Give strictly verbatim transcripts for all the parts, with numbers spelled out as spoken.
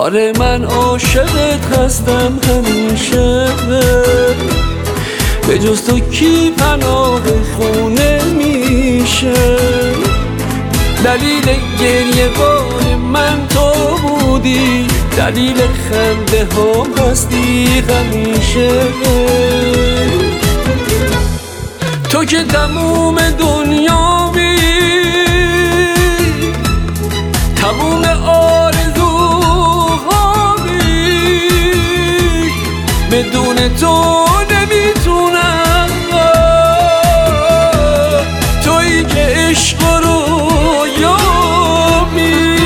آره من عاشقت هستم همیشه، به جز تو کی پناه خونه میشه؟ دلیل گریه بار من تو بودی، دلیل خنده ها هستی همیشه. تو که تموم دنیامی، تموم آرزوهامی، بدون تو نمیتونم. تویی که عشق رو یابی،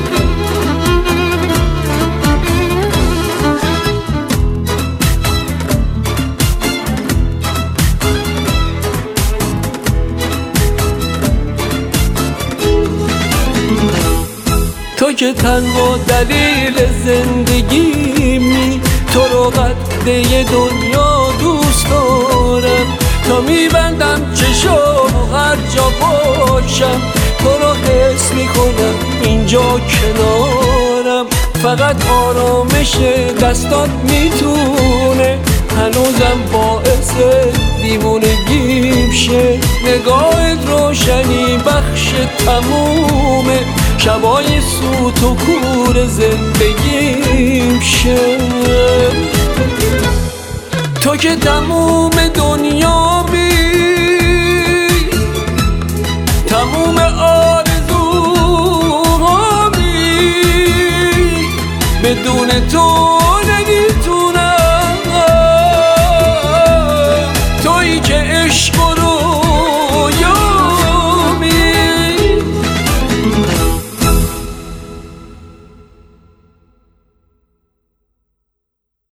تو که تنها دلیل زندگیمی، تو رو قده دنیا دوست دارم. تا میبندم چشام و هر جا باشم، تو رو حس میکنم اینجا کنارم. فقط آرامش دستات میتونه هنوزم باعث دیوونگیم شه. نگاهت روشنی بخش تمومه، شبای سوت و کور زندگیم شه. تو که تموم دنیامی، تموم آرزوهامی، بدون تو نمیتونم. تویی که عشق رو